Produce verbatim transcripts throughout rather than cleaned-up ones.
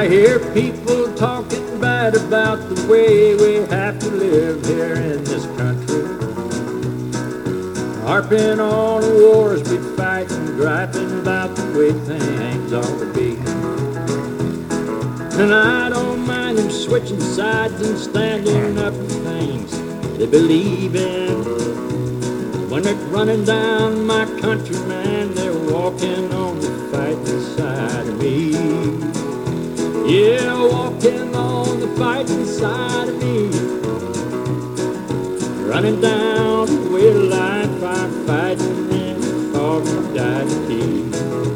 hear people talking bad about the way we have to live here in this country. Harping on the wars we fight and griping about the way things ought to be. And I don't mind them switching sides and standing up for things they believe in. When they're running down my country, man, they're walking on the fighting side of me. Yeah, walking on the fighting side of me. Running down the way of life, I'm fighting and fought and died to keep.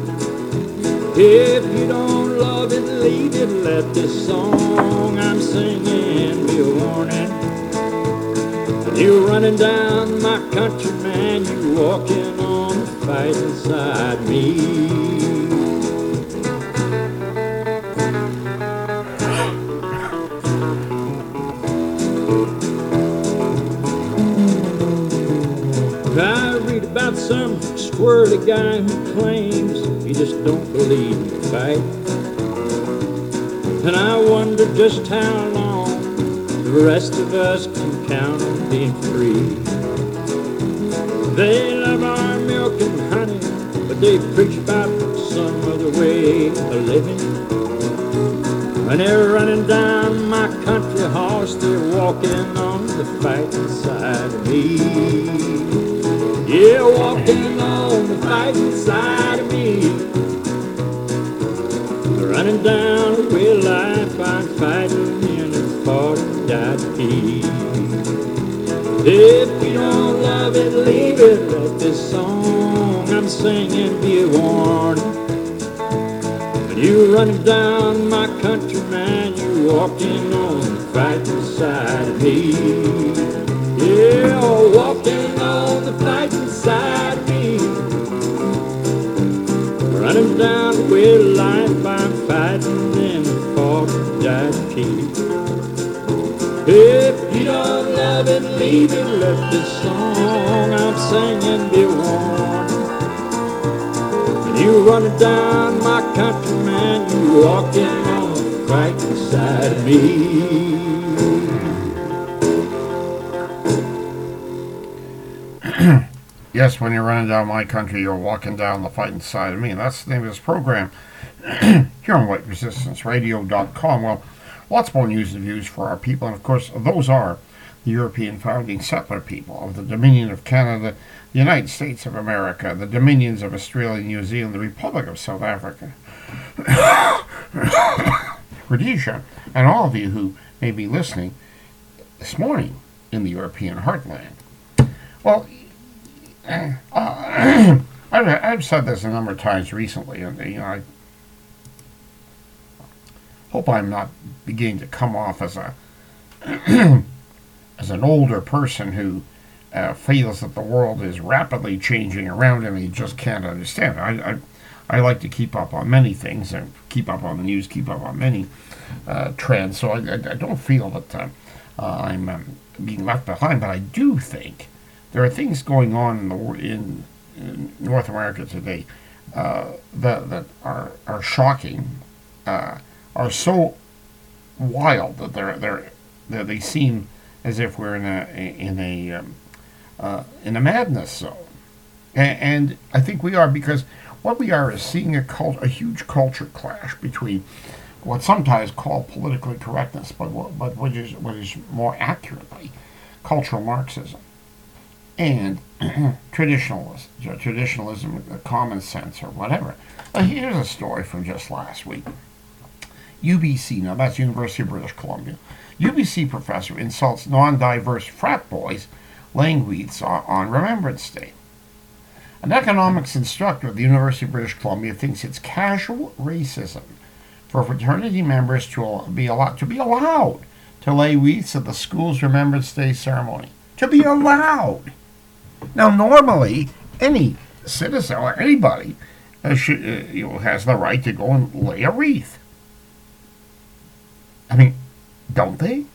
If you don't love it, leave it, let this song I'm singing be a warning. You're running down my country, man, you walking on the fighting side of me. I read about some squirrely guy who claims he just don't believe in the fight. And I wonder just how long the rest of us can count on being free. They love our milk and honey, but they preach about some other way of living. When they're running down my country horse, they're walking on the fighting side of me. Yeah, walking on the fighting side of me. Running down the way of life, I'm fighting in a fought and died to keep. If you don't love it, leave it, let this song I'm singing be a warning. When you're running down my country, man, you're walking on the fighting side of me. Yeah, walking on the fighting side of me. Running down the way of life, I'm fighting and fought and died to keep. If you don't love it, leave it, let this song I'm singing be warning. When you're running down my country, man, you're walking on the fighting side of me. Yes, when you're running down my country, you're walking down the fighting side of me. And that's the name of this program here on white resistance radio dot com. Well, lots more news and views for our people. And, of course, those are the European founding settler people of the Dominion of Canada, the United States of America, the Dominions of Australia, New Zealand, the Republic of South Africa, Rhodesia, and all of you who may be listening this morning in the European heartland. Well, Uh, I've, I've said this a number of times recently, and you know, I hope I'm not beginning to come off as a as an older person who uh, feels that the world is rapidly changing around him and he just can't understand it. I, I I like to keep up on many things and keep up on the news, keep up on many uh, trends, so I, I, I don't feel that uh, uh, I'm um, being left behind, but I do think there are things going on in, the, in, in North America today uh, that, that are, are shocking, uh, are so wild that they're, they're, that they seem as if we're in a in a um, uh, in a madness zone, and, and I think we are, because what we are is seeing a cult, a huge culture clash between what's sometimes called politically correctness, but what, but what is what is more accurately cultural Marxism, and traditionalism, traditionalism, common sense, or whatever. Now, here's a story from just last week. U B C, now that's University of British Columbia. U B C professor insults non-diverse frat boys laying wreaths on, on Remembrance Day. An economics instructor at the University of British Columbia thinks it's casual racism for fraternity members to be allowed to be allowed to lay wreaths at the school's Remembrance Day ceremony. To be allowed. Now, normally, any citizen or anybody uh, should, uh, you know, has the right to go and lay a wreath. I mean, don't they?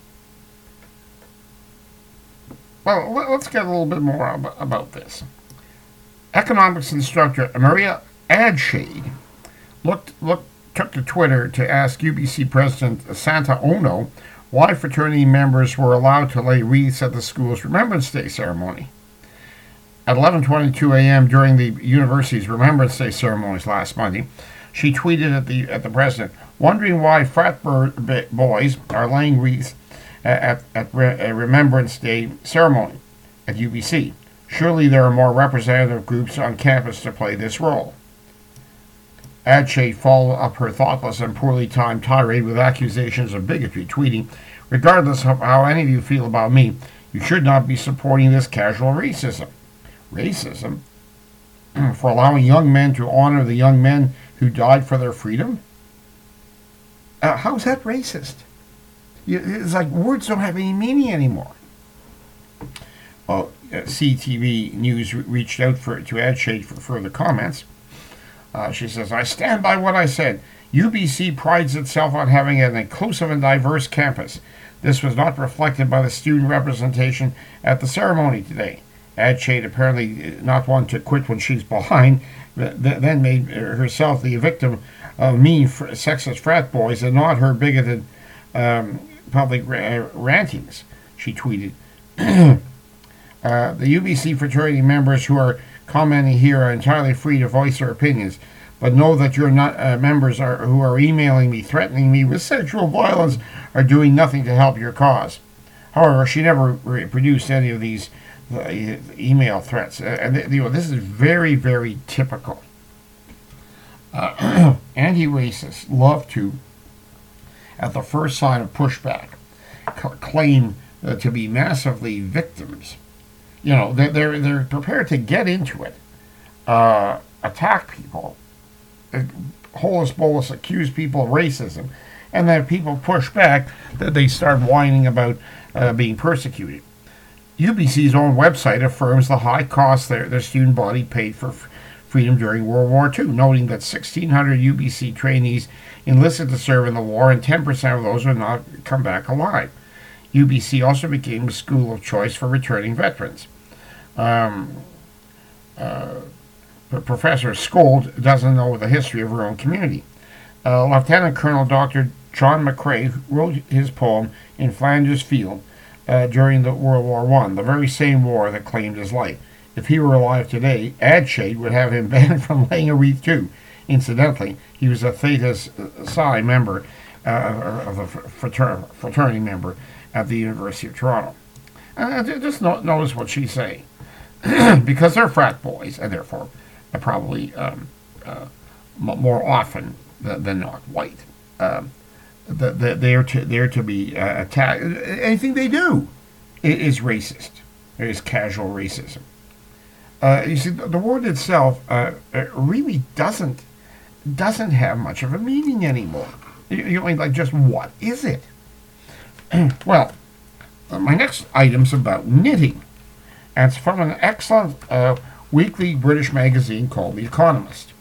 Well, let's get a little bit more ab- about this. Economics instructor Maria Adshade looked looked took to Twitter to ask U B C President Santa Ono why fraternity members were allowed to lay wreaths at the school's Remembrance Day ceremony. At eleven twenty-two a.m. during the university's Remembrance Day ceremonies last Monday, she tweeted at the at the president, wondering why frat boys are laying wreaths at, at a Remembrance Day ceremony at U B C. Surely there are more representative groups on campus to play this role. Adshade followed up her thoughtless and poorly timed tirade with accusations of bigotry, tweeting, regardless of how any of you feel about me, you should not be supporting this casual racism. Racism? For allowing young men to honor the young men who died for their freedom? Uh, how's that racist? It's like words don't have any meaning anymore. Well, uh, C T V News re- reached out for, to Adshade for further comments. Uh, she says, I stand by what I said. U B C prides itself on having an inclusive and diverse campus. This was not reflected by the student representation at the ceremony today. Adshade, apparently not one to quit when she's behind, then made herself the victim of mean sexist frat boys and not her bigoted um, public ra- rantings, she tweeted. uh, the U B C fraternity members who are commenting here are entirely free to voice their opinions, but know that your not, uh, members are, who are emailing me, threatening me with sexual violence, are doing nothing to help your cause. However, she never re- produced any of these uh, email threats, uh, and th- you know, this is very, very typical. Uh, anti-racists love to, at the first sign of pushback, c- claim uh, to be massively victims. You know, they're, they're, they're prepared to get into it, uh, attack people, uh, holus bolus accuse people of racism, and then if people push back, that they start whining about uh, being persecuted. U B C's own website affirms the high cost their, their student body paid for f- freedom during World War Two, noting that sixteen hundred U B C trainees enlisted to serve in the war, and ten percent of those would not come back alive. U B C also became a school of choice for returning veterans. Um, uh, Professor Scold doesn't know the history of her own community. Uh, Lieutenant Colonel Doctor John McCrae wrote his poem in Flanders Field uh, during the World War One, the very same war that claimed his life. If he were alive today, Adshade would have him banned from laying a wreath too. Incidentally, he was a Theta Psi member, uh, of a frater- fraternity member at the University of Toronto. Uh, just no- notice what she's saying. Because they're frat boys, and therefore are probably um, uh, m- more often than, than not white. Um, the, the, they're to they're to be uh, attacked. Anything they do is racist. It is casual racism. Uh, you see, the, the word itself uh, really doesn't doesn't have much of a meaning anymore. You, you mean, like, just what is it? Well, my next item's about knitting. And it's from an excellent uh, weekly British magazine called The Economist.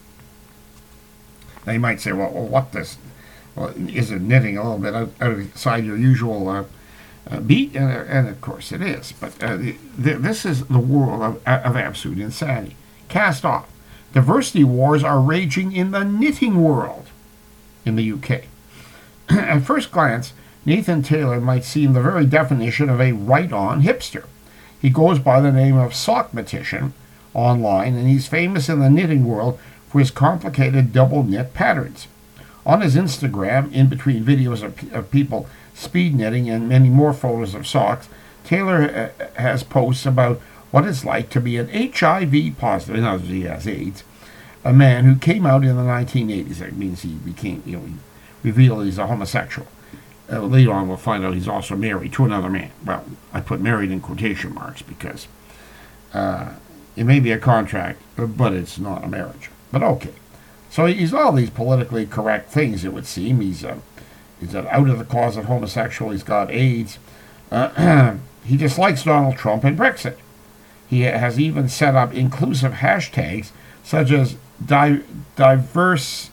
Now you might say, well, well what this, well, is it knitting a little bit out, outside your usual uh, uh, beat? And, and of course it is. But uh, the, the, this is the world of, of absolute insanity. Cast off. Diversity wars are raging in the knitting world in the U K. At first glance, Nathan Taylor might seem the very definition of a right-on hipster. He goes by the name of Sockmatician online, and he's famous in the knitting world for his complicated double knit patterns. On his Instagram, in between videos of, of people speed knitting and many more photos of socks, Taylor uh, has posts about what it's like to be an H I V positive, in other words, he has AIDS, a man who came out in the nineteen eighties. That means he became, you know, he revealed he's a homosexual. Uh, later on, we'll find out he's also married to another man. Well, I put married in quotation marks because uh, it may be a contract, but it's not a marriage. But okay. So he's all these politically correct things, it would seem. He's, uh, he's uh, out of the closet homosexual. He's got AIDS. Uh, he dislikes Donald Trump and Brexit. He has even set up inclusive hashtags such as di- diverse...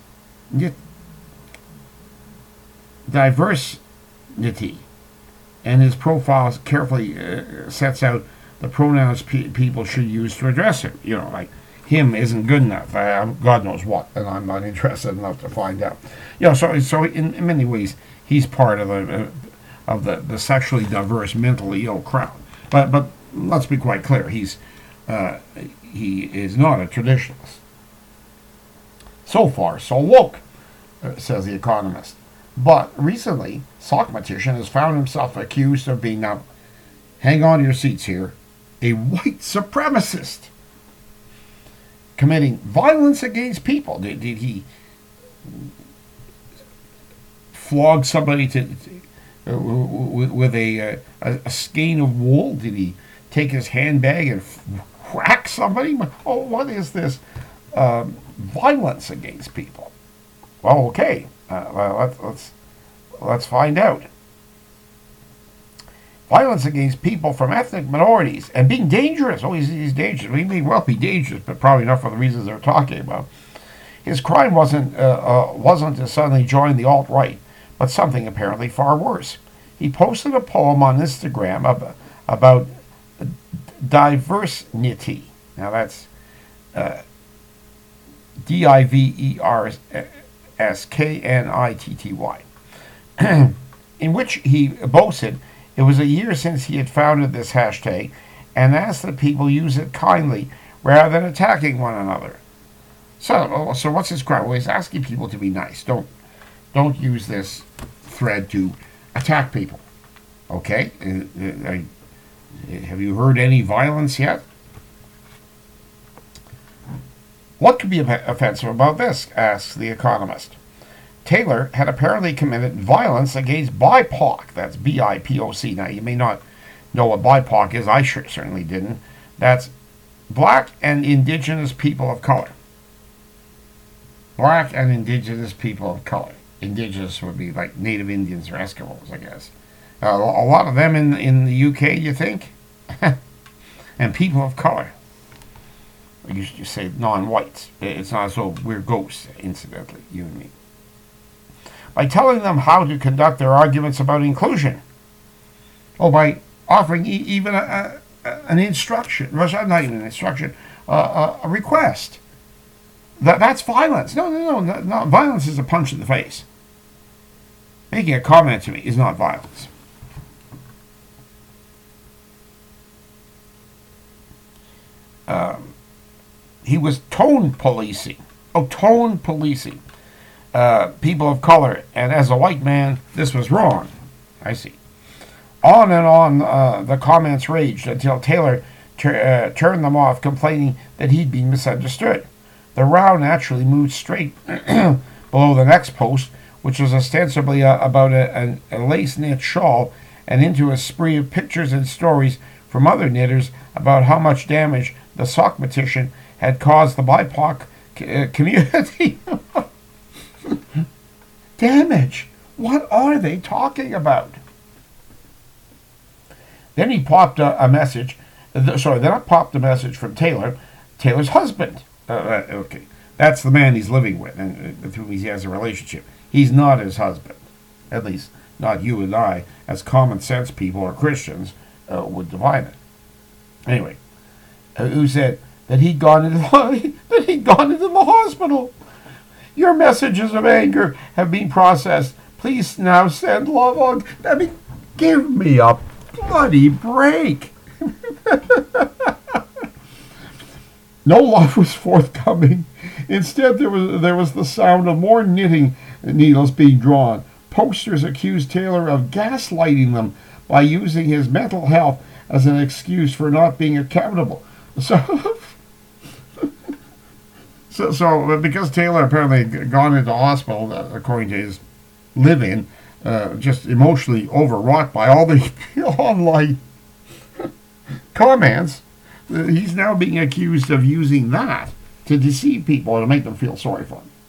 diversity, and his profile carefully uh, sets out the pronouns pe- people should use to address him. You know, like him isn't good enough. Uh, God knows what, and I'm not interested enough to find out. You know, so so in, in many ways, he's part of the uh, of the, the sexually diverse, mentally ill crowd. But but let's be quite clear, he's uh, he is not a traditionalist. So far, so woke, uh, says The Economist. But recently, Sokmatician has found himself accused of being, now, hang on to your seats here, a white supremacist, committing violence against people. Did, did he flog somebody to, to uh, with a, uh, a, a skein of wool? Did he take his handbag and whack somebody? Oh, what is this? Um, violence against people. Well, okay. Uh, well, let's, let's let's find out. Violence against people from ethnic minorities and being dangerous. Oh, he's, he's dangerous. He may well be dangerous, but probably not for the reasons they're talking about. His crime wasn't uh, uh, wasn't to suddenly join the alt-right, but something apparently far worse. He posted a poem on Instagram about, about diversity. Now that's uh, D I V E R S K N I T T Y, in which he boasted it was a year since he had founded this hashtag and asked that people use it kindly rather than attacking one another. So, so what's his crime? Well, he's asking people to be nice. Don't, don't use this thread to attack people. Okay? Uh, uh, have you heard any violence yet? What could be offensive about this? Asks The Economist. Taylor had apparently committed violence against B I P O C. That's B I P O C. Now, you may not know what B I P O C is. I sure, certainly didn't. That's Black and Indigenous People of Color. Black and Indigenous People of Color. Indigenous would be like Native Indians or Eskimos, I guess. Uh, a lot of them in, in the U K, you think? And people of color. I used to say non-whites. It's not so we're ghosts, incidentally, you and me. By telling them how to conduct their arguments about inclusion. Oh, by offering e- even a, a, an instruction. Well, not even an instruction, uh, a, a request. That That's violence. No, no, no, no, no. Violence is a punch in the face. Making a comment to me is not violence. Um, he was tone policing. Oh, tone policing. Uh, people of color, and as a white man, this was wrong. I see. On and on uh, the comments raged until Taylor tur- uh, turned them off, complaining that he'd been misunderstood. The row naturally moved straight below the next post, which was ostensibly uh, about a, a, a lace-knit shawl, and into a spree of pictures and stories from other knitters about how much damage the Sokmatician had caused the B I P O C uh, community. Damage. What are they talking about? Then he popped a, a message. Uh, sorry, then I popped a message from Taylor, Taylor's husband. Uh, uh, okay, that's the man he's living with and uh, with whom he has a relationship. He's not his husband, at least not you and I, as common sense people or Christians uh, would define it. Anyway, uh, who said that he'd gone into the, that he'd gone into the hospital. Your messages of anger have been processed. Please now send love on. I mean, give me a bloody break. No love was forthcoming. Instead, there was there was the sound of more knitting needles being drawn. Posters accused Taylor of gaslighting them by using his mental health as an excuse for not being accountable. So. So, so because Taylor apparently gone into hospital, uh, according to his live-in, uh, just emotionally overwrought by all the online comments, uh, he's now being accused of using that to deceive people and to make them feel sorry for him.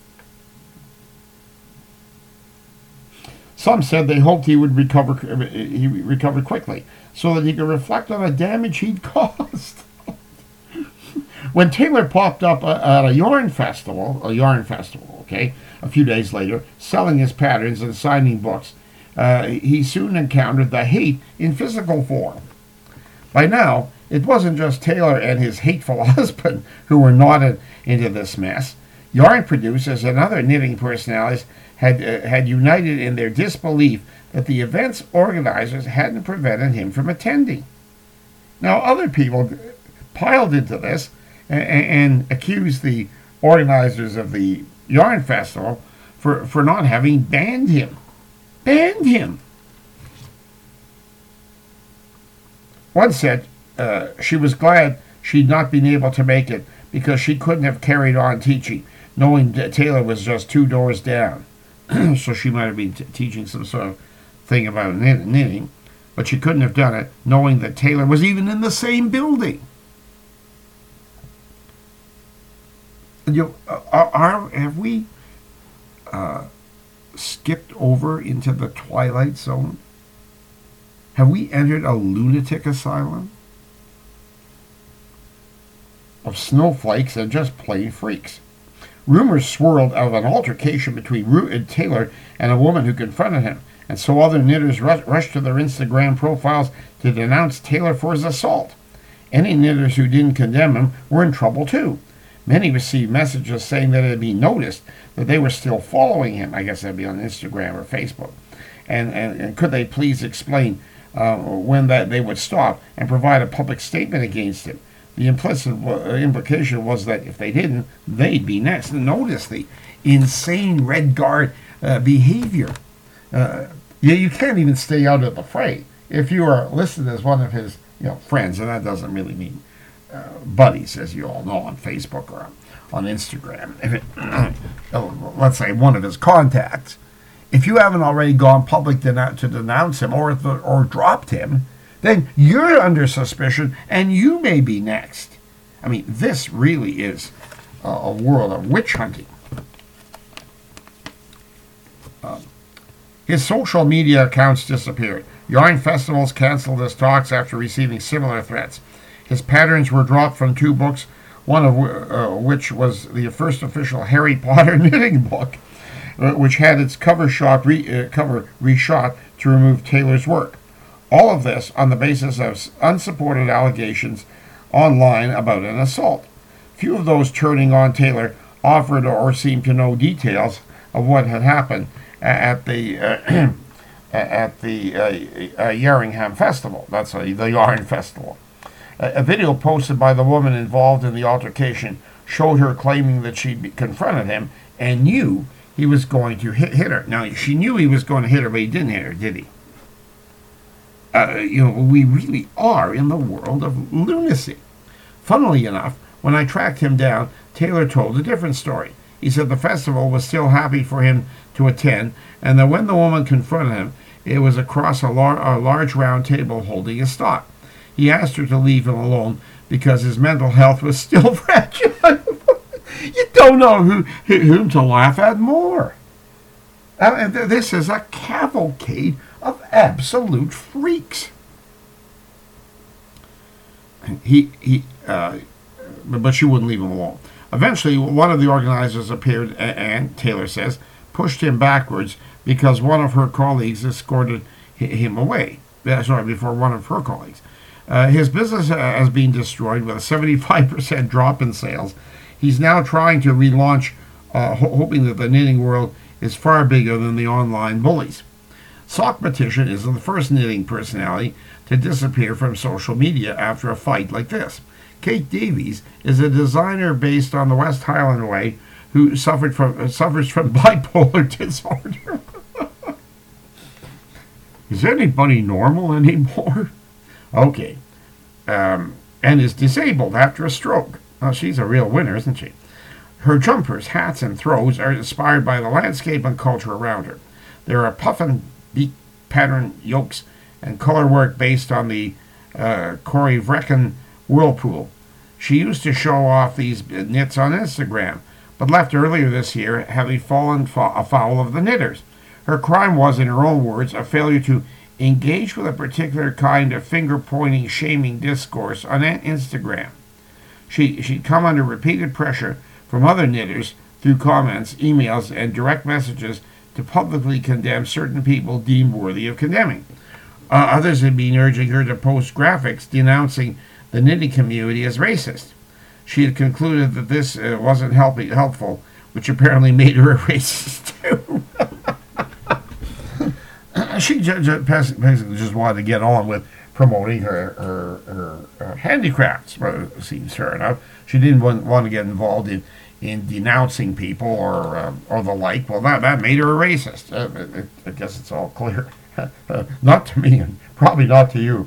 Some said they hoped he would recover. He recovered quickly, so that he could reflect on the damage he'd caused. When Taylor popped up at a yarn festival, a yarn festival, okay, a few days later, selling his patterns and signing books, uh, he soon encountered the hate in physical form. By now, It wasn't just Taylor and his hateful husband who were knotted into this mess. Yarn producers and other knitting personalities had uh, had united in their disbelief that the event's organizers hadn't prevented him from attending. Now, other people piled into this and, and accused the organizers of the Yarn Festival for, for not having banned him. Banned him! One said uh, she was glad she'd not been able to make it because she couldn't have carried on teaching, knowing that Taylor was just two doors down. So she might have been t- teaching some sort of thing about knitting, but she couldn't have done it knowing that Taylor was even in the same building. You know, are, are have we uh, skipped over into the twilight zone? Have we entered a lunatic asylum of snowflakes and just plain freaks? Rumors swirled of an altercation between Taylor and a woman who confronted him, and so other knitters rush, rushed to their Instagram profiles to denounce Taylor for his assault. Any knitters who didn't condemn him were in trouble too. Many received messages saying that it had been noticed that they were still following him. I guess that'd be on Instagram or Facebook. And, and, and could they please explain uh, when that they would stop and provide a public statement against him? The implicit uh, implication was that if they didn't, they'd be next. And notice the insane Red Guard uh, behavior. Uh, you, you can't even stay out of the fray if you are listed as one of his you know friends, and that doesn't really mean uh, buddies, as you all know, on Facebook or on Instagram. If it, let's say one of his contacts. If you haven't already gone public to denounce him or or dropped him, then you're under suspicion and you may be next. I mean, this really is uh, a world of witch hunting. Uh, his social media accounts disappeared. Yarn Festivals canceled his talks after receiving similar threats. His patterns were dropped from two books, one of w- uh, which was the first official Harry Potter knitting book, uh, which had its cover shot re- uh, cover reshot to remove Taylor's work. All of this on the basis of unsupported allegations online about an assault. Few of those turning on Taylor offered or seemed to know details of what had happened at the uh, at the uh, uh, Yarringham Festival. That's uh, the Yarn Festival. A, a video posted by the woman involved in the altercation showed her claiming that she'd confronted him and knew he was going to hit, hit her. Now, she knew he was going to hit her, but he didn't hit her, did he? Uh, you know, we really are in the world of lunacy. Funnily enough, when I tracked him down, Taylor told a different story. He said the festival was still happy for him to attend, and that when the woman confronted him, it was across a, lar- a large round table holding a stock. He asked her to leave him alone because his mental health was still fragile. You don't know who, whom to laugh at more. Uh, this is a cavalcade of absolute freaks. He he, uh, but she wouldn't leave him alone. Eventually, one of the organizers appeared and, Taylor says, pushed him backwards because one of her colleagues escorted him away. Uh, sorry, before one of her colleagues. Uh, his business has been destroyed with a seventy-five percent drop in sales. He's now trying to relaunch, uh, ho- hoping that the knitting world is far bigger than the online bullies. Sock Petition isn't the first knitting personality to disappear from social media after a fight like this. Kate Davies is a designer based on the West Highland Way who suffered from uh, suffers from bipolar disorder. Is anybody normal anymore? Okay. Um, and is disabled after a stroke. Well, she's a real winner, isn't she? Her jumpers, hats, and throws are inspired by the landscape and culture around her. There are puffin beak pattern yokes and color work based on the uh, Corey Vrecken whirlpool. She used to show off these knits on Instagram, but left earlier this year, having fallen afoul of the knitters. Her crime was, in her own words, a failure to engage with a particular kind of finger-pointing, shaming discourse on Instagram. She, she'd come under repeated pressure from other knitters through comments, emails, and direct messages to publicly condemn certain people deemed worthy of condemning. Uh, others had been urging her to post graphics denouncing the knitting community as racist. She had concluded that this uh, wasn't helping, helpful, which apparently made her a racist too. She just, basically just wanted to get on with promoting her, her, her, her handicrafts. Well, it seems fair enough. She didn't want, want to get involved in, in denouncing people or uh, or the like. Well, that, that made her a racist. Uh, it, it, I guess it's all clear. Not to me, and probably not to you.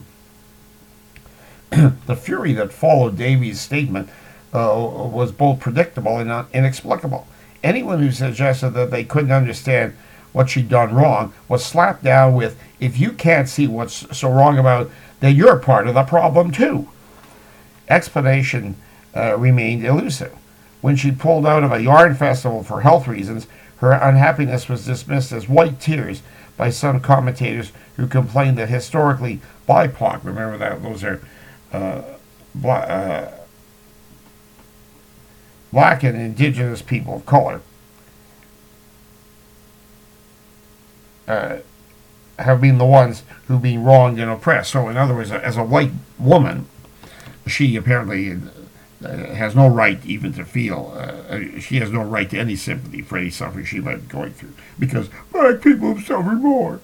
The fury that followed Davies' statement uh, was both predictable and uh, inexplicable. Anyone who suggested that they couldn't understand what she'd done wrong was slapped down with, if you can't see what's so wrong about it, then you're part of the problem too. Explanation uh, remained elusive. When she pulled out of a yarn festival for health reasons, her unhappiness was dismissed as white tears by some commentators who complained that historically B I P O C, remember that, those are uh, bla- uh, black and indigenous people of color, Uh, have been the ones who've been wronged and oppressed. So, in other words, as a white woman, she apparently uh, has no right even to feel, uh, she has no right to any sympathy for any suffering she might be going through, because black people have suffered more.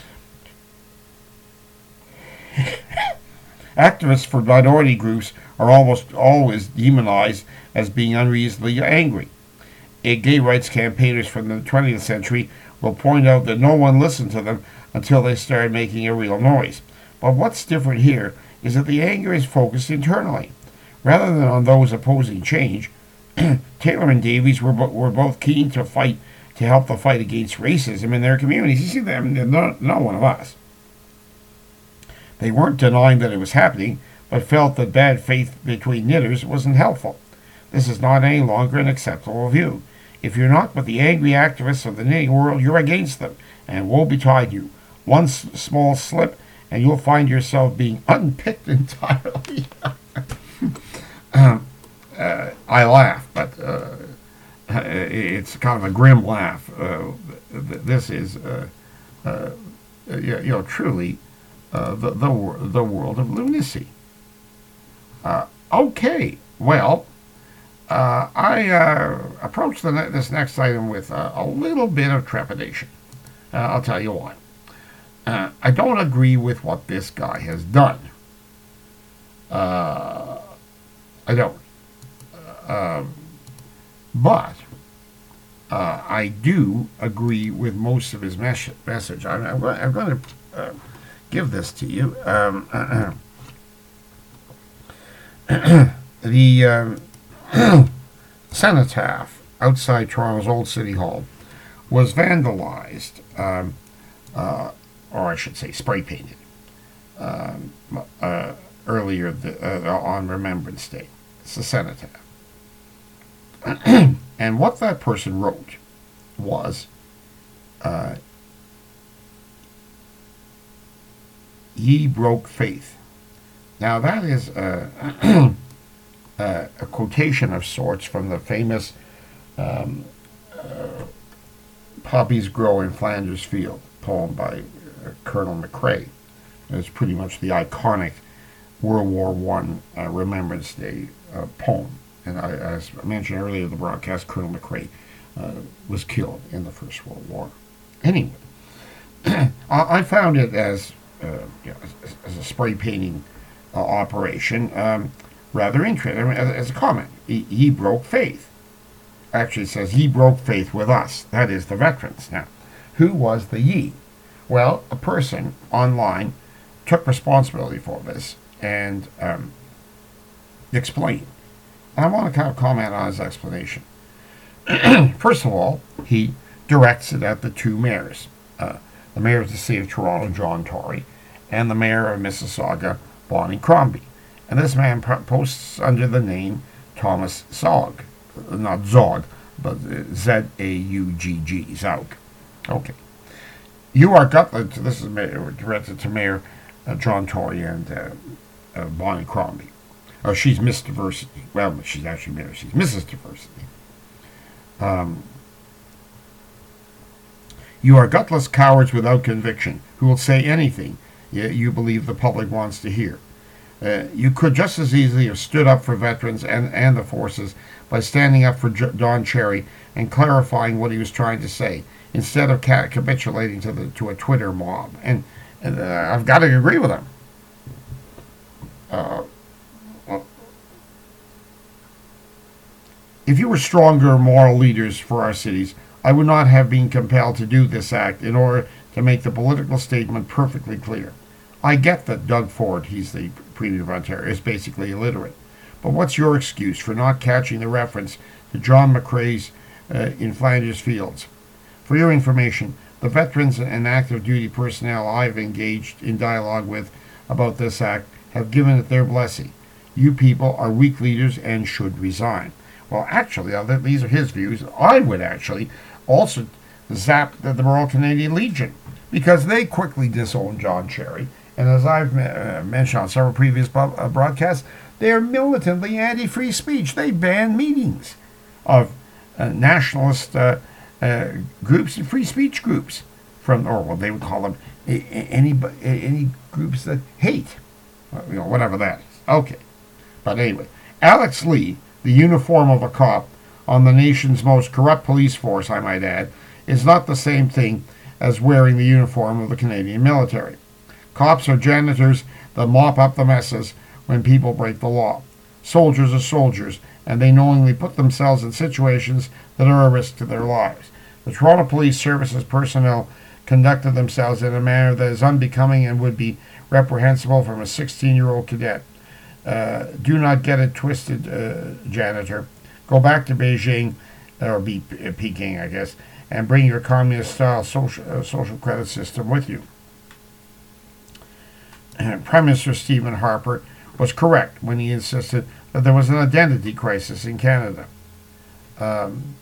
Activists for minority groups are almost always demonized as being unreasonably angry. A gay rights campaigners from the twentieth century will point out that no one listened to them until they started making a real noise. But what's different here is that the anger is focused internally. Rather than on those opposing change, Taylor and Davies were, bo- were both keen to fight to help the fight against racism in their communities. You see, them, they're not, not one of us. They weren't denying that it was happening, but felt that bad faith between knitters wasn't helpful. This is not any longer an acceptable view. If you're not with the angry activists of the knitting world, you're against them, and woe betide you. One s- small slip, and you'll find yourself being unpicked entirely. um, uh, I laugh, but uh, it's kind of a grim laugh. Uh, this is, uh, uh, you know, truly uh, the, the the world of lunacy. Uh, okay, well. Uh, I uh, approach the ne- this next item with uh, a little bit of trepidation. Uh, I'll tell you why. Uh, I don't agree with what this guy has done. Uh, I don't. Uh, but uh, I do agree with most of his mes- message. I'm, I'm, going, I'm going to uh, give this to you. Um, the... Um, cenotaph outside Toronto's Old City Hall was vandalized, um, uh, or I should say spray painted, um, uh, earlier the, uh, on Remembrance Day. It's a cenotaph. And what that person wrote was, uh, ye broke faith. Now that is uh, Uh, a quotation of sorts from the famous um, uh, Poppies Grow in Flanders Field poem by uh, Colonel McRae. It's pretty much the iconic World War One uh, Remembrance Day uh, poem. And I, as I mentioned earlier in the broadcast, Colonel McRae uh, was killed in the First World War. Anyway, I found it as, uh, you know, as, as a spray painting uh, operation. Um, rather interesting. I mean, as, as a comment, he, he broke faith. Actually, it says he broke faith with us. That is the veterans. Now, who was the ye? Well, a person online took responsibility for this and um, explained. And I want to kind of comment on his explanation. First of all, he directs it at the two mayors, uh, the mayor of the city of Toronto, John Tory, and the mayor of Mississauga, Bonnie Crombie. And this man posts under the name Thomas Zog. Not Zog, but Z A U G G, Zaug. Okay. You are gutless. This is directed to Mayor uh, John Tory and uh, uh, Bonnie Crombie. Oh, she's Miss Diversity. Well, she's actually Mayor. She's Missus Diversity. Um, you are gutless cowards without conviction who will say anything you, you believe the public wants to hear. Uh, you could just as easily have stood up for veterans and, and the forces by standing up for J- Don Cherry and clarifying what he was trying to say, instead of ca- capitulating to the to a Twitter mob. And, and uh, I've got to agree with him. Uh, well, if you were stronger moral leaders for our cities, I would not have been compelled to do this act in order to make the political statement perfectly clear. I get that Doug Ford, he's the Premier of Ontario, is basically illiterate. But what's your excuse for not catching the reference to John McCrae's uh, In Flanders Fields? For your information, the veterans and active duty personnel I've engaged in dialogue with about this act have given it their blessing. You people are weak leaders and should resign. Well, actually, these are his views. I would actually also zap the, the Royal Canadian Legion, because they quickly disowned John Cherry. And as I've uh, mentioned on several previous bo- uh, broadcasts, they are militantly anti-free speech. They ban meetings of uh, nationalist uh, uh, groups and free speech groups from, or what they would call them, any any groups that hate, you know, whatever that is. Okay, but anyway, Alex Lee, the uniform of a cop on the nation's most corrupt police force, I might add, is not the same thing as wearing the uniform of the Canadian military. Cops are janitors that mop up the messes when people break the law. Soldiers are soldiers, and they knowingly put themselves in situations that are a risk to their lives. The Toronto Police Services personnel conducted themselves in a manner that is unbecoming and would be reprehensible from a sixteen-year-old cadet. Uh, do not get it twisted, uh, janitor. Go back to Beijing, or be Peking, I guess, and bring your communist-style social, uh, social credit system with you. Prime Minister Stephen Harper was correct when he insisted that there was an identity crisis in Canada. Um,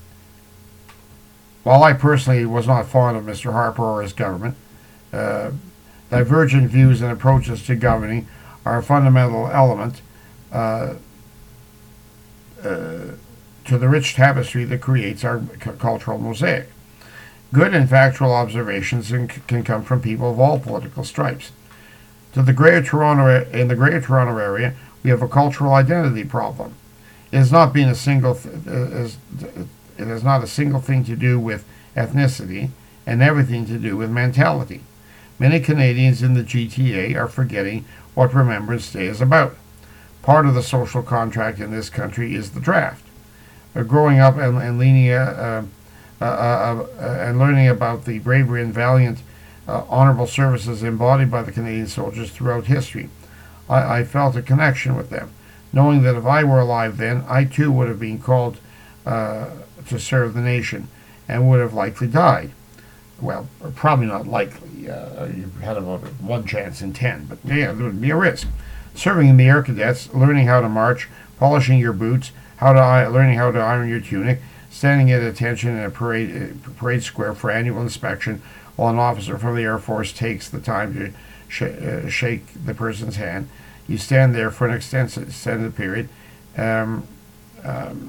while I personally was not fond of Mister Harper or his government, uh, divergent views and approaches to governing are a fundamental element uh, uh, to the rich tapestry that creates our c- cultural mosaic. Good and factual observations can, can come from people of all political stripes. To the Greater Toronto, in the Greater Toronto area, we have a cultural identity problem. It has not been a single. Th- it has not a single thing to do with ethnicity, and everything to do with mentality. Many Canadians in the G T A are forgetting what Remembrance Day is about. Part of the social contract in this country is the draft. Uh, growing up and, and leaning, uh, uh, uh, uh, uh, and learning about the bravery and valiant Uh, honorable services embodied by the Canadian soldiers throughout history, I, I felt a connection with them, knowing that if I were alive then, I too would have been called uh, to serve the nation, and would have likely died. Well, probably not likely. Uh, you had about one chance in ten, but yeah, there would be a risk. Serving in the Air Cadets, learning how to march, polishing your boots, how to learning how to iron your tunic, standing at attention in a parade uh, parade square for annual inspection, while an officer from the Air Force takes the time to sh- uh, shake the person's hand. You stand there for an extensive, extended period. Um, um,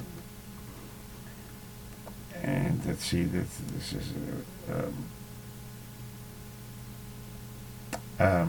and let's see, this, this is... Uh, um, um,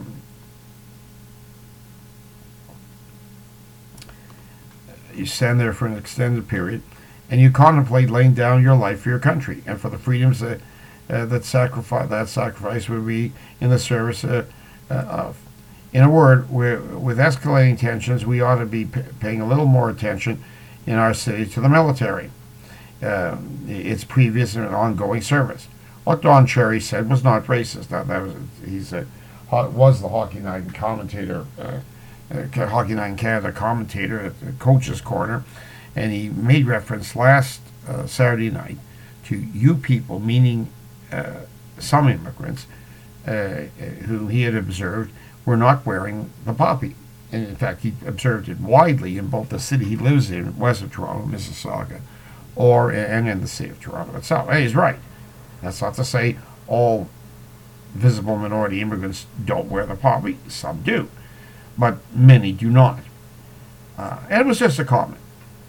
you stand there for an extended period, and you contemplate laying down your life for your country and for the freedoms that Uh, that sacrifice that sacrifice would be in the service uh, uh, of. In a word, we're, with escalating tensions, we ought to be p- paying a little more attention in our city to the military, uh, its previous and ongoing service. What Don Cherry said was not racist. That, that was he's a, was the Hockey Night commentator, uh, uh, Hockey Night in Canada commentator at the Coach's Corner, and he made reference last uh, Saturday night to you people, meaning Uh, some immigrants uh, who he had observed were not wearing the poppy. And in fact, he observed it widely in both the city he lives in, west of Toronto, Mississauga, or and in the city of Toronto itself. And he's right. That's not to say all visible minority immigrants don't wear the poppy. Some do, but many do not. Uh, and it was just a comment.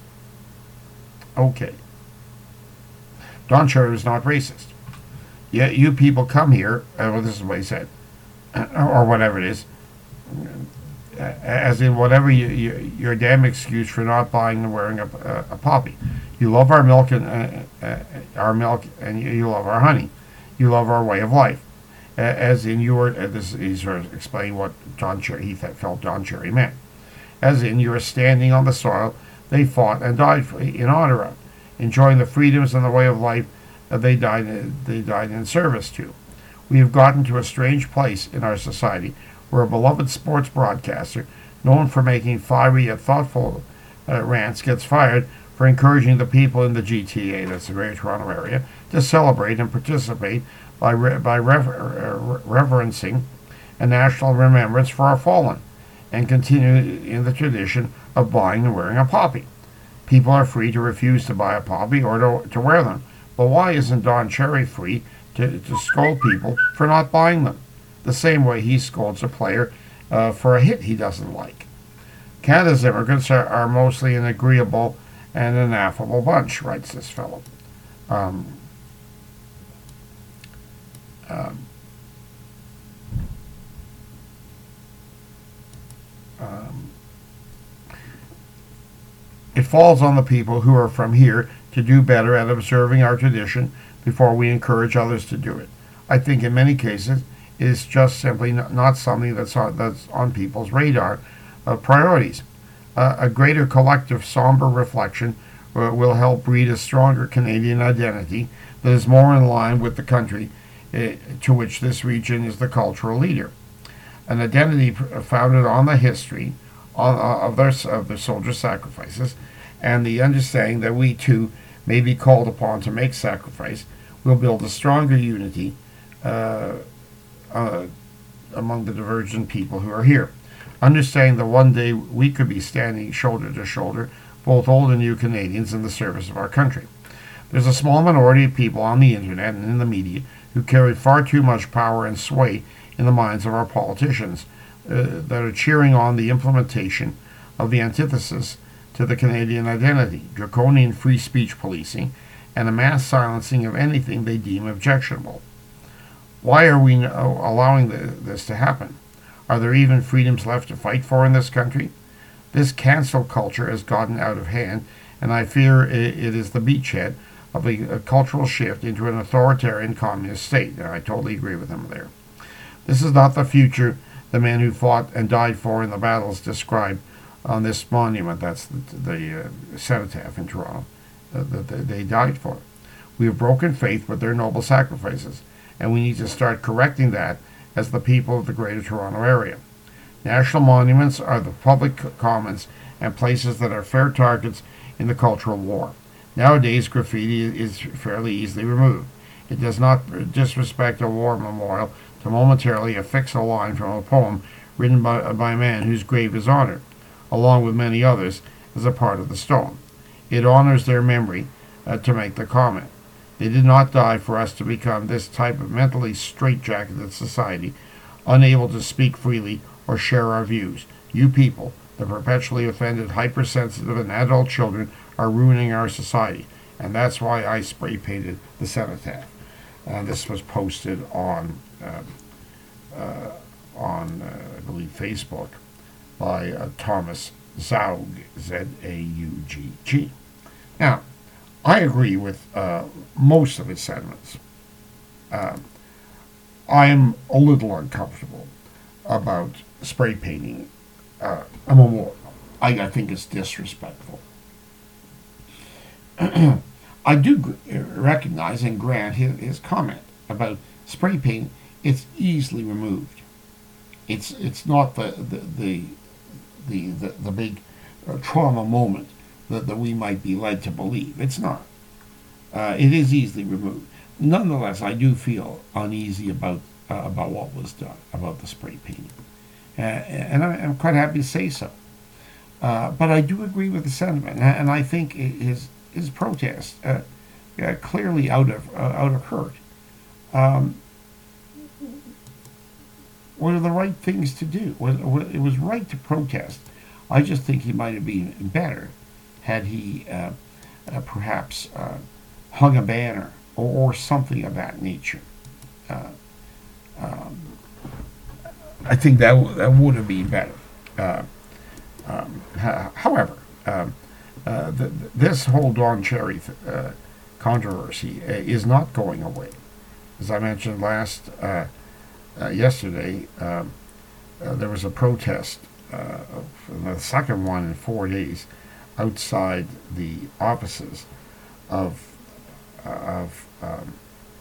Okay. Don Cherry was not racist. Yeah, you people come here, uh, well, this is what he said, or whatever it is, as in whatever you, you, your damn excuse for not buying and wearing a, a, a poppy. You love our milk and uh, uh, our milk, and you, you love our honey. You love our way of life, uh, as in your. Uh, this is sort of explaining what Don Cherry he felt Don Cherry meant. As in you are standing on the soil they fought and died for, in honor of, enjoying the freedoms and the way of life that they died they died in service to. We have gotten to a strange place in our society where a beloved sports broadcaster, known for making fiery yet thoughtful uh, rants, gets fired for encouraging the people in the G T A, that's the Greater Toronto Area, to celebrate and participate by, re- by rever- uh, reverencing a national remembrance for our fallen, and continue in the tradition of buying and wearing a poppy. People are free to refuse to buy a poppy or to, to wear them, but why isn't Don Cherry free to, to scold people for not buying them, the same way he scolds a player uh, for a hit he doesn't like? Canada's immigrants are, are mostly an agreeable and an affable bunch, writes this fellow. Um, um, um, it falls on the people who are from here to do better at observing our tradition before we encourage others to do it. I think in many cases it's just simply not, not something that's on, that's on people's radar of priorities. Uh, a greater collective somber reflection uh, will help breed a stronger Canadian identity that is more in line with the country uh, to which this region is the cultural leader. An identity founded on the history of, of, their, of their soldier sacrifices and the understanding that we too may be called upon to make sacrifice will build a stronger unity uh, uh, among the divergent people who are here. Understanding that one day we could be standing shoulder to shoulder, both old and new Canadians, in the service of our country. There's a small minority of people on the internet and in the media who carry far too much power and sway in the minds of our politicians uh, that are cheering on the implementation of the antithesis to the Canadian identity, draconian free speech policing, and a mass silencing of anything they deem objectionable. Why are we allowing this to happen? Are there even freedoms left to fight for in this country? This cancel culture has gotten out of hand, and I fear it is the beachhead of a, a cultural shift into an authoritarian communist state. And I totally agree with him there. This is not the future the men who fought and died for in the battles described on this monument. That's the, the uh, cenotaph in Toronto uh, that they died for. We have broken faith with their noble sacrifices, and we need to start correcting that as the people of the Greater Toronto Area. National monuments are the public commons and places that are fair targets in the cultural war. Nowadays, graffiti is fairly easily removed. It does not disrespect a war memorial to momentarily affix a line from a poem written by, by a man whose grave is honored, along with many others, as a part of the stone. It honors their memory uh, to make the comment. They did not die for us to become this type of mentally straitjacketed society, unable to speak freely or share our views. You people, the perpetually offended, hypersensitive, and adult children, are ruining our society, and that's why I spray painted the cenotaph. Uh, this was posted on, uh, uh, on uh, I believe, Facebook by uh, Thomas Zaug, Z A U G G. Now, I agree with uh, most of his sentiments. Uh, I am a little uncomfortable about spray painting uh, a memorial. I, I think it's disrespectful. I do recognize and grant his, his comment about spray paint. It's easily removed. It's it's not the the the the, the, the big uh, trauma moment that, that we might be led to believe. It's not. Uh, it is easily removed. Nonetheless, I do feel uneasy about uh, about what was done, about the spray painting, uh, and I, I'm quite happy to say so. Uh, but I do agree with the sentiment, and I think his his protest uh, uh, clearly out of uh, out of hurt. Um, what are the right things to do? It was right to protest. I just think he might have been better had he uh, uh, perhaps uh, hung a banner or, or something of that nature. Uh, um, I think that w- that would have been better. Uh, um, h- however, um, uh, the, this whole Don Cherry th- uh, controversy uh, is not going away. As I mentioned last uh, uh, yesterday, um, uh, there was a protest, uh, the second one in four days, outside the offices of uh, of um,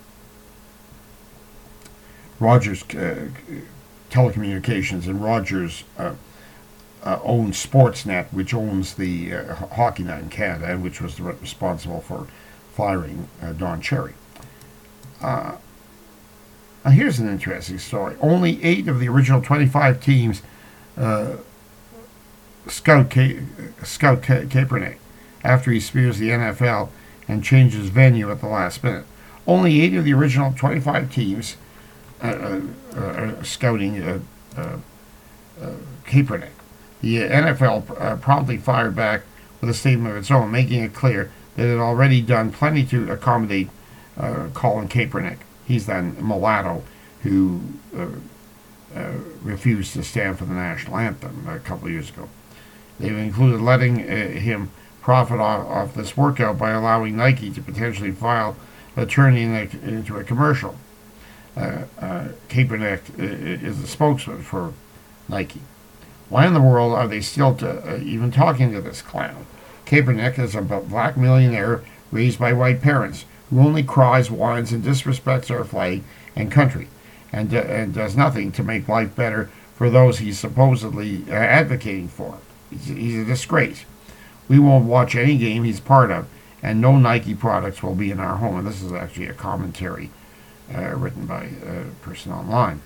Rogers uh, Telecommunications and Rogers uh, uh, owns Sportsnet, which owns the uh, Hockey Night in Canada, and which was the, responsible for firing uh, Don Cherry. Uh, now here's an interesting story. Only eight of the original twenty-five teams uh, scout Ka- scout Ka- Kaepernick after he spears the N F L and changes venue at the last minute. Only eight of the original twenty-five teams uh, uh, uh, scouting uh, uh, uh, Kaepernick. The N F L uh, promptly fired back with a statement of its own, making it clear that it had already done plenty to accommodate uh, Colin Kaepernick. He's that mulatto who uh, uh, refused to stand for the national anthem a couple of years ago. They've included letting uh, him profit off, off this workout by allowing Nike to potentially file a turning it into a commercial. Uh, uh, Kaepernick is the spokesman for Nike. Why in the world are they still to, uh, even talking to this clown? Kaepernick is a black millionaire raised by white parents who only cries, whines, and disrespects our flag and country, and, uh, and does nothing to make life better for those he's supposedly uh, advocating for. He's, he's a disgrace. We won't watch any game he's part of, and no Nike products will be in our home. And this is actually a commentary uh, written by a person online.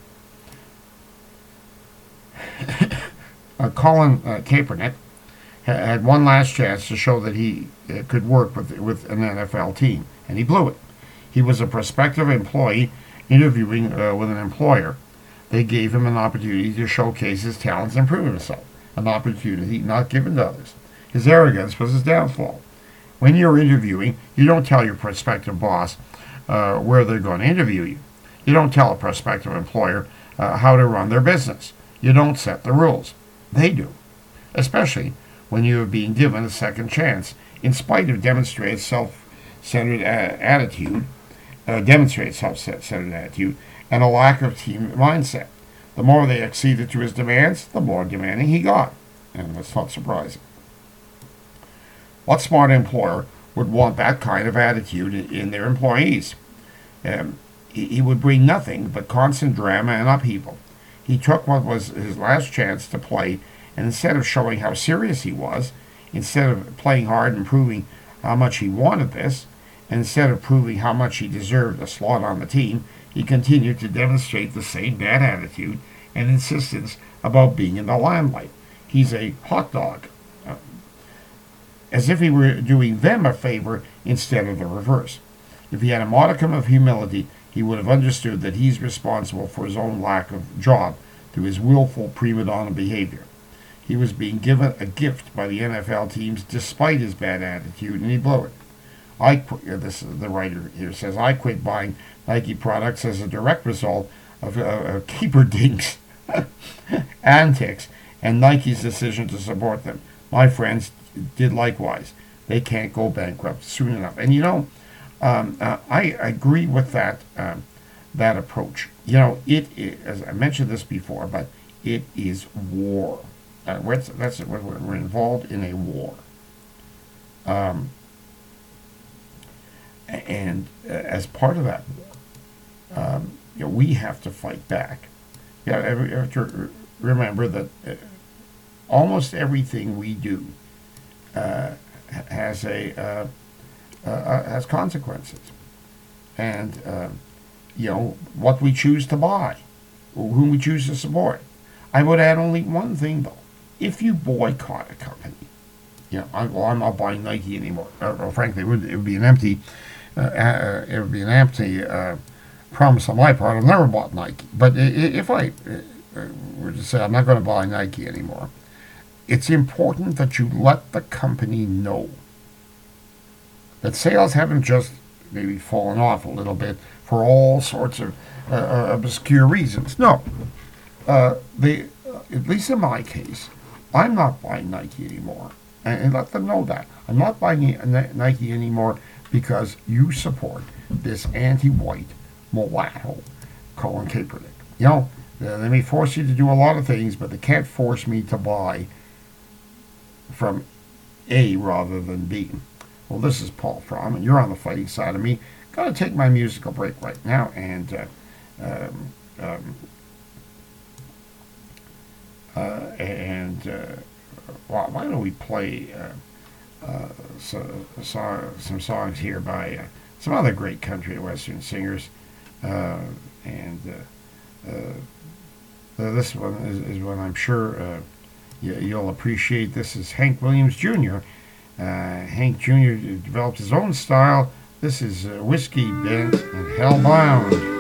uh, Colin uh, Kaepernick ha- had one last chance to show that he uh, could work with with an N F L team, and he blew it. He was a prospective employee interviewing uh, with an employer. They gave him an opportunity to showcase his talents and prove himself, an opportunity not given to others. His arrogance was his downfall. When you're interviewing, you don't tell your prospective boss uh, where they're going to interview you. You don't tell a prospective employer uh, how to run their business. You don't set the rules. They do, especially when you are being given a second chance, in spite of demonstrated self-centered uh, attitude, uh, demonstrated self-centered attitude, and a lack of team mindset. The more they acceded to his demands, the more demanding he got, and that's not surprising. What smart employer would want that kind of attitude in their employees? Um, he, he would bring nothing but constant drama and upheaval. He took what was his last chance to play, and instead of showing how serious he was, instead of playing hard and proving how much he wanted this, and instead of proving how much he deserved a slot on the team, he continued to demonstrate the same bad attitude and insistence about being in the limelight. He's a hot dog. As if he were doing them a favor instead of the reverse. If he had a modicum of humility, he would have understood that he's responsible for his own lack of job through his willful prima donna behavior. He was being given a gift by the N F L teams despite his bad attitude, and he blew it. I quit, uh, this is the writer here says, I quit buying Nike products as a direct result of uh, uh, Keeper Dink's antics and Nike's decision to support them. My friends did likewise. They can't go bankrupt soon enough. And you know, um, uh, I agree with that um, that approach. You know, it is, as I mentioned this before, but it is war. Uh, that's that's it. We're, we're involved in a war. Um, and uh, as part of that war, um, you know, we have to fight back. Yeah, you have to remember that uh, almost everything we do Uh, has a uh, uh, has consequences, and uh, you know what we choose to buy, whom we choose to support. I would add only one thing though: if you boycott a company, you know, I, well, I'm not buying Nike anymore. Or, or frankly, it would, it would be an empty, uh, uh, it would be an empty uh, promise on my part. I've never bought Nike, but if I uh, were to say I'm not going to buy Nike anymore, it's important that you let the company know that sales haven't just maybe fallen off a little bit for all sorts of uh, obscure reasons. No, uh, they, uh, at least in my case, I'm not buying Nike anymore. And, and let them know that. I'm not buying Nike anymore because you support this anti-white mulatto, Colin Kaepernick. You know, they may force you to do a lot of things, but they can't force me to buy from A rather than B. Well, this is Paul Fromm, and you're on the fighting side of me. Gotta take my musical break right now, and uh, um, um, uh, and uh, why, why don't we play uh, uh, so, so, some songs here by uh, some other great country and western singers, uh, and uh, uh, this one is, is one I'm sure uh, you, you'll appreciate. This is Hank Williams Junior Uh, Hank Junior developed his own style. This is uh, Whiskey Bent and Hellbound.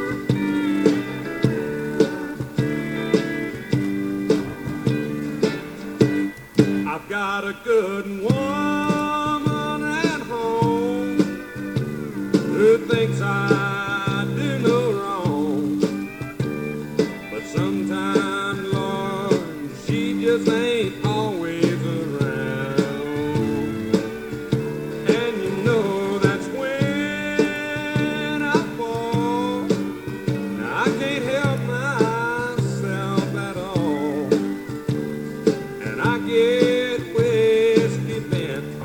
I've got a good woman at home who thinks I do no wrong, but sometimes, Lord, she just ain't always around. And you know that's when I fall. Now I can't help myself at all, and I get whiskey bent,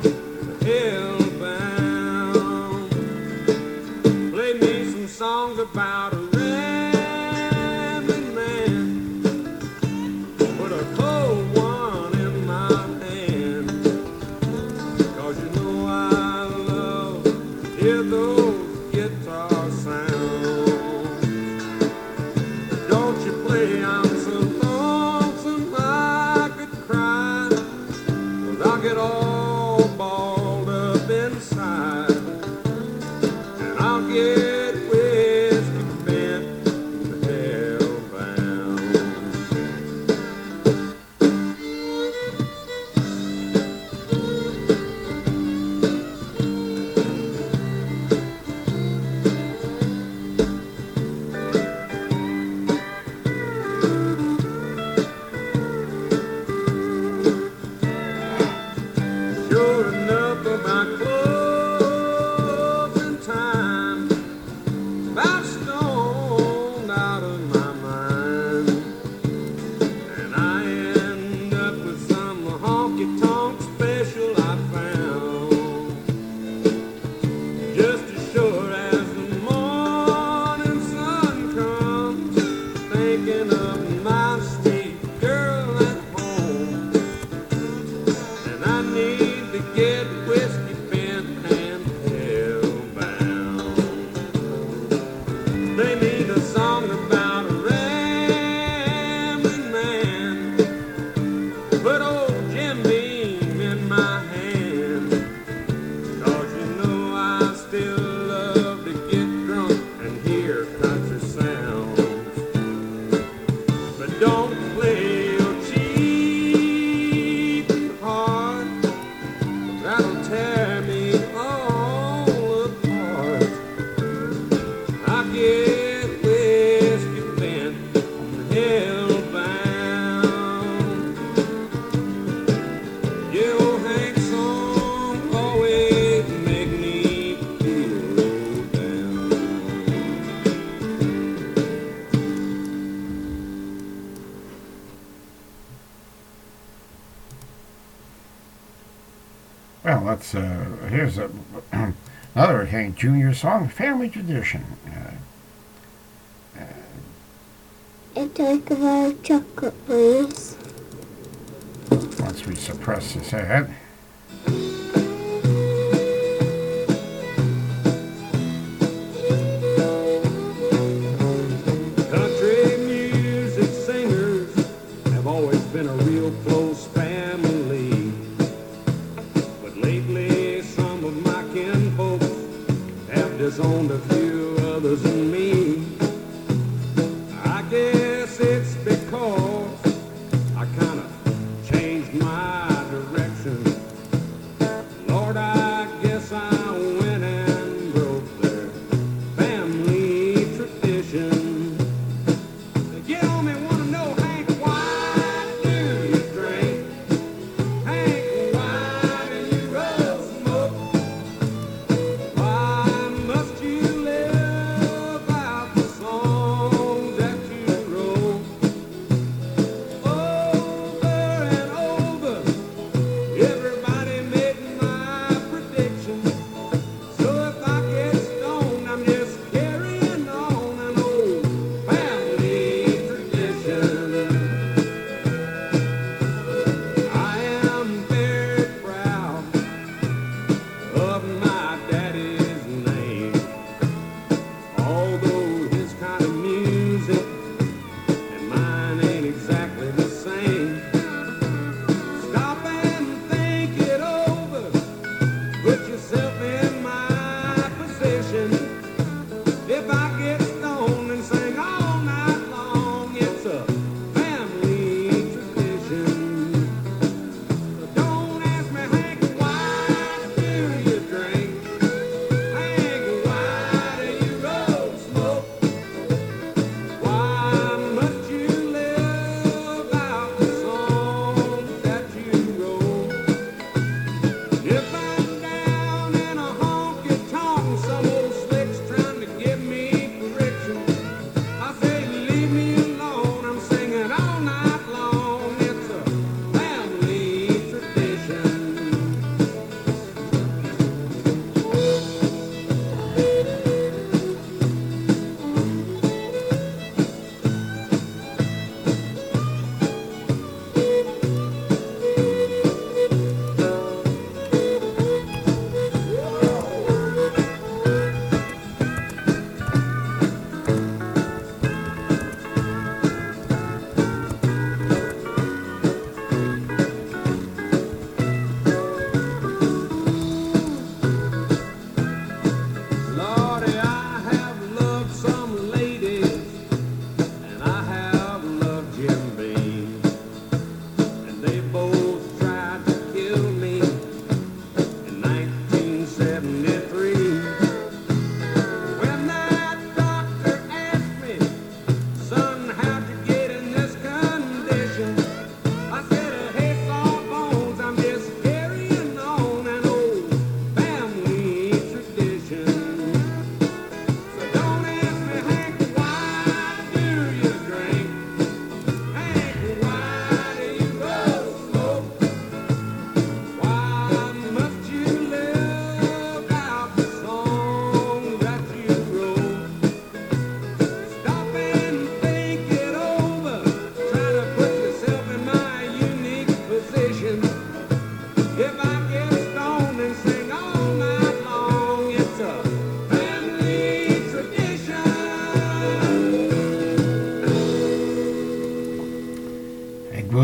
hellbound. Play me some songs about a rambling man, put a cold one in my hand, 'cause you know I love to hear those guitar sounds. Don't you play, I'm so lonesome I could cry, 'cause I'll get all balled up inside, and I'll get whiskey bent and hellbound. Sure enough, about closing time, about stoned out of my mind, and I end up with some honky-tonk special I found. Just as sure as the morning sun comes, thinking of my sweet girl at home, and I need to get whiskey bent and hellbound. They need a song about a rambling man, put old Jim Beam in my hand, 'cause you know I still love to get drunk and hear country sounds. But don't play your cheating heart, that'll tear me all apart. I get whiskey bent and hellbound. Yeah, old Hank song always make me feel down. Well, that's uh, here's a, another Hank Junior song, Family Tradition. Uh, I talk about chocolate, please. once we suppress this ad. Country music singers have always been a real close family, but lately some of my kinfolks have disowned a few others than me. I guess it's because I kind of changed my direction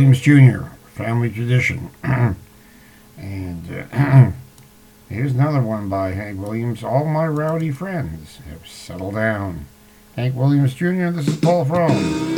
Williams Junior, family tradition. And uh, here's another one by Hank Williams. All my rowdy friends have settled down. Hank Williams Junior, this is Paul Frome.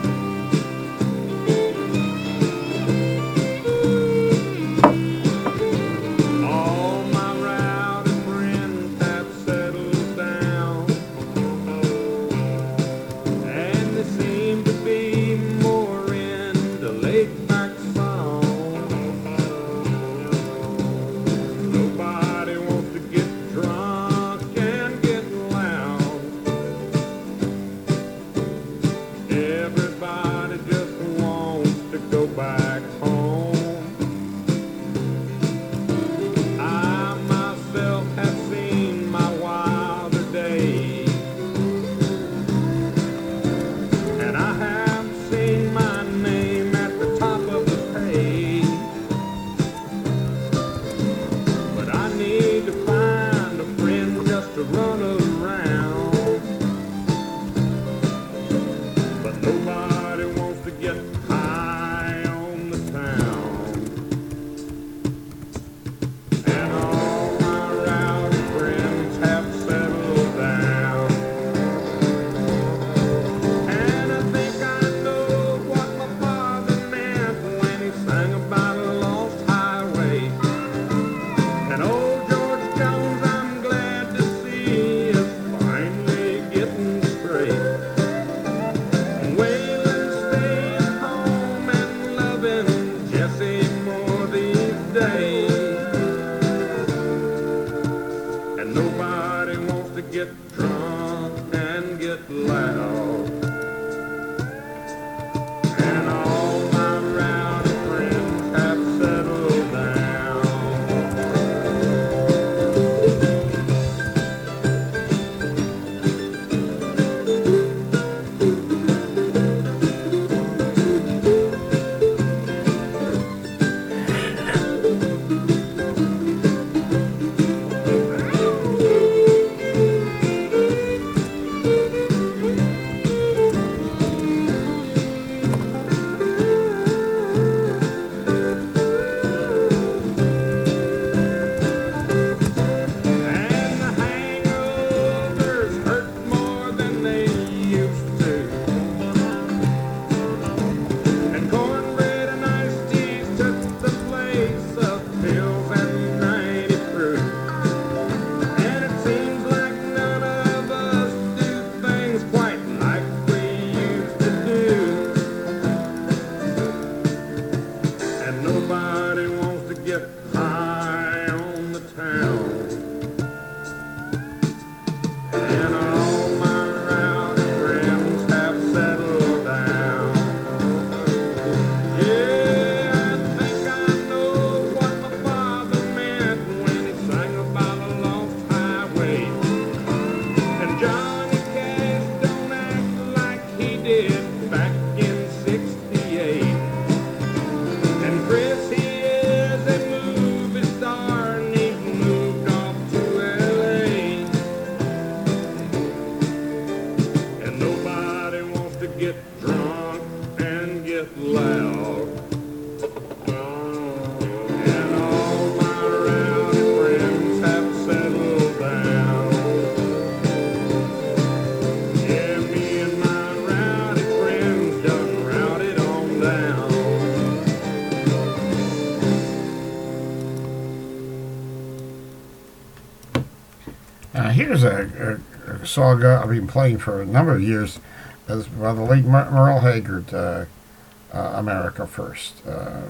Here's a, a, a song I've been playing for a number of years. It's by the late Mer- Merle Haggard, uh, uh, America First. Uh,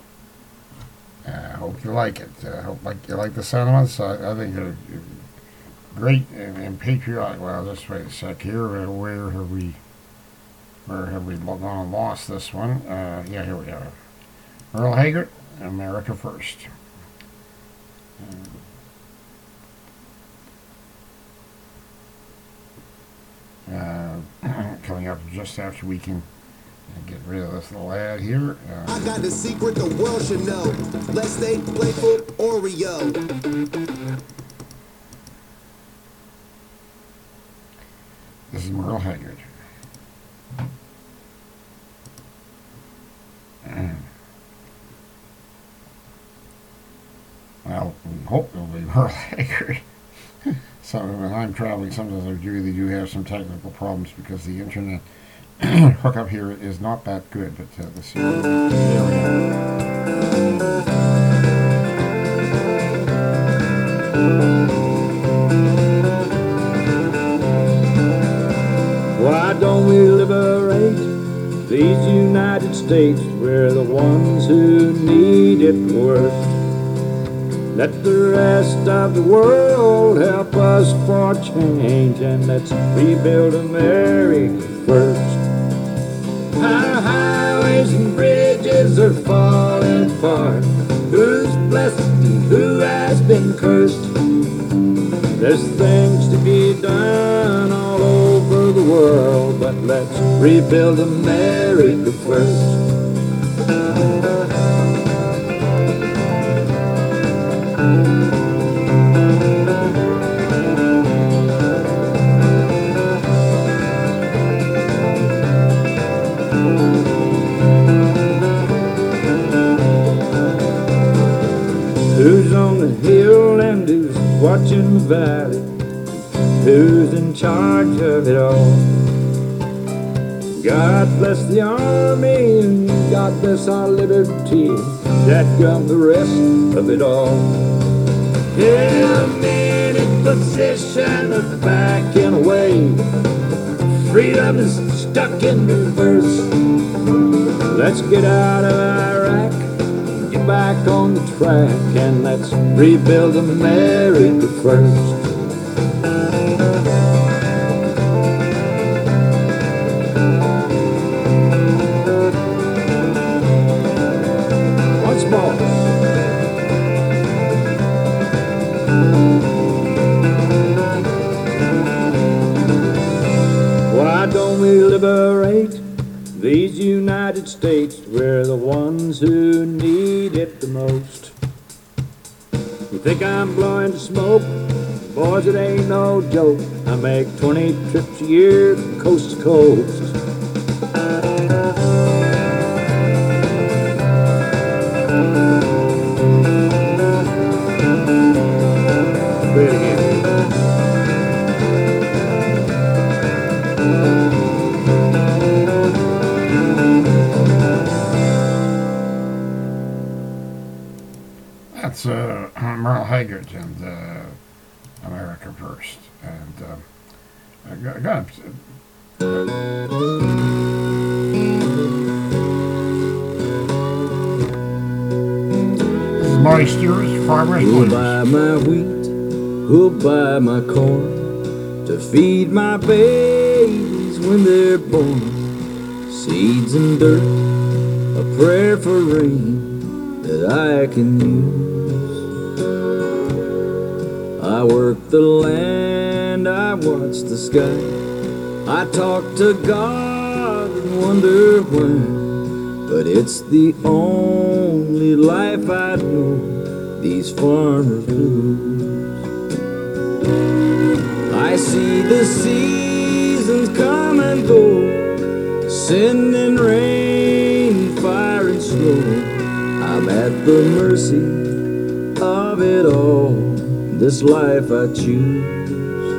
I hope you like it. I hope like you like the sentiments. I, I think they're great and, and patriotic. Well, just wait a sec here. Where have we? Where have we gone and lost this one? Uh, yeah, here we are. Merle Haggard, America First. Uh, coming up just after we can get rid of this little ad here. Uh, I got the secret the world should know. Let's stay playful, Oreo. This is Merle Haggard. Uh, hope it'll be Merle Haggard. So when I'm traveling, sometimes I really do have some technical problems because the internet hookup here is not that good. But uh, let's see. There we Why don't we liberate these United States? We're the ones who need it worst. Let the rest of the world help us for change, and let's rebuild America first. Our highways and bridges are falling apart. Who's blessed and who has been cursed? There's things to be done all over the world, but let's rebuild America first. Who's on the hill and who's watching the valley? Who's in charge of it all? God bless the army and God bless our liberty. That got the rest of it all. In a minute position of backing away, freedom is stuck in reverse. Let's get out of Iraq, get back on the track, and let's rebuild America first. Once more. Why don't we liberate these United States? We're the ones who need it the most. You think I'm blowing smoke? Boys, it ain't no joke. I make twenty trips a year coast to coast. Play it again. That's uh, Merle Haggard and uh, America First. And um, I got, I got Marty Stewart's Farmer's Who'll Blues. buy my wheat? Who'll buy my corn to feed my babies when they're born? Seeds and dirt, a prayer for rain that I can use. I work the land, I watch the sky, I talk to God and wonder why. But it's the only life I know, these farmers' blues. I see the seasons come and go, sending rain, fire, and snow. I'm at the mercy of it all, this life I choose.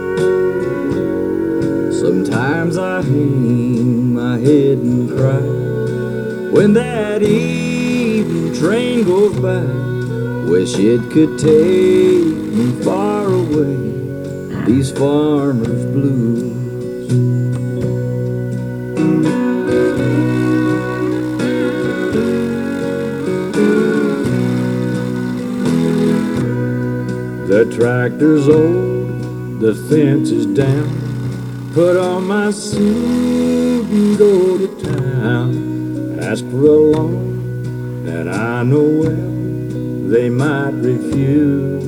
Sometimes I hang my head and cry when that evening train goes by. Wish it could take me far away, these farmers' blues. The tractor's old, the fence is down. Put on my suit and go to town. Ask for a loan that I know well they might refuse.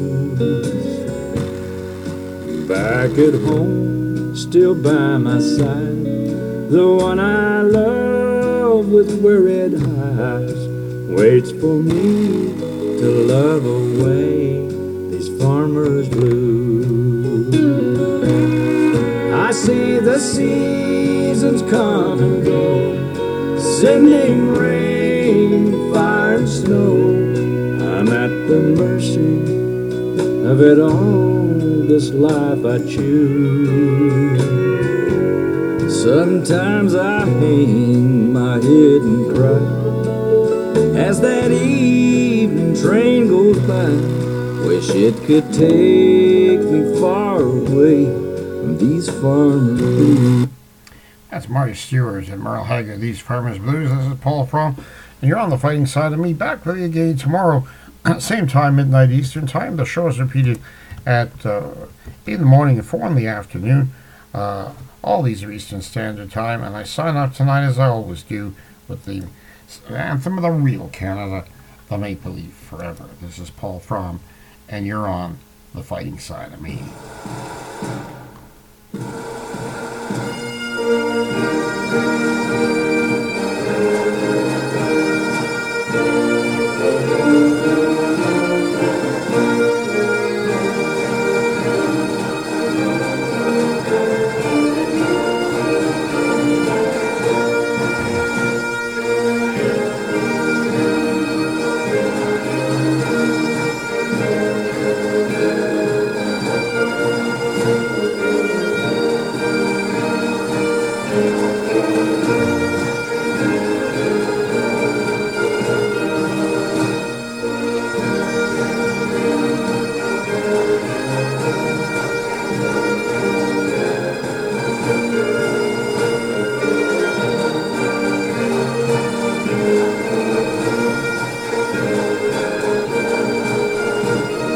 Back at home, still by my side, the one I love with wearied eyes waits for me to love away these farmers' blues. I see the seasons come and go, sending rain, fire, and snow. I'm at the mercy of it all, this life I choose. Sometimes I hang my head and cry as that evening train goes by. Wish it could take me far away from these farmer blues. That's Marty Stewart and Merle Haggard, These Farmers Blues. This is Paul Fromm, and you're on the fighting side of me. Back with you again tomorrow, same time, midnight Eastern time. The show is repeated at uh, eight in the morning and four in the afternoon. Uh, all these are Eastern Standard Time, and I sign off tonight as I always do with the anthem of the real Canada, the Maple Leaf Forever. This is Paul Fromm, and you're on the fighting side of me.